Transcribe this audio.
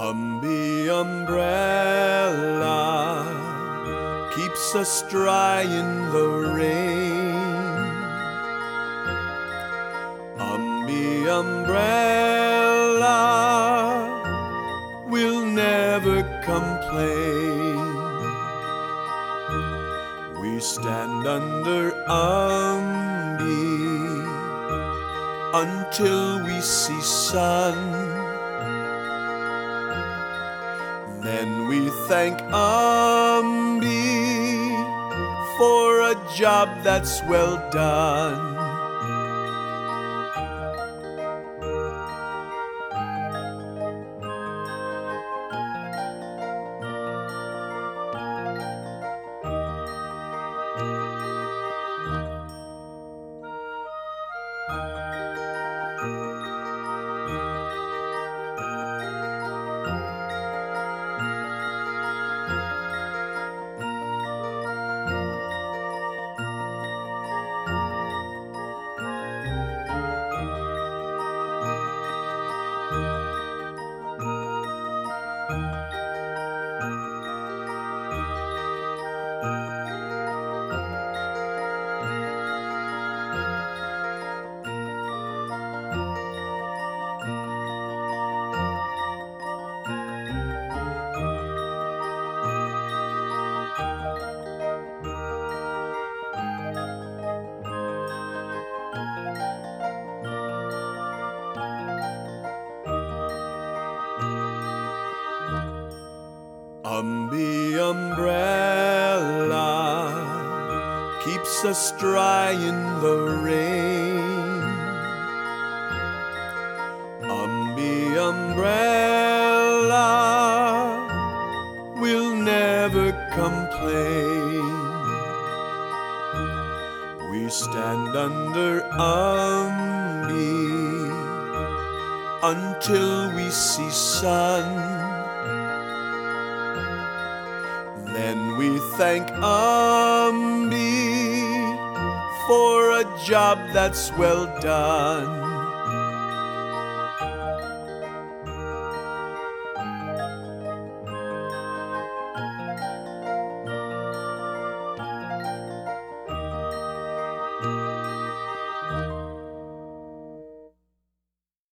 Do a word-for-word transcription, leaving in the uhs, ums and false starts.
Umby umbrella keeps us dry in the rain. Umby umbrella will never complain. We stand under Umby until we see sun. Then we thank Umby for a job that's well done. Umby umbrella keeps us dry in the rain. Umby umbrella will never complain. We stand under Umby until we see sun. Then we thank Umby for a job that's well done.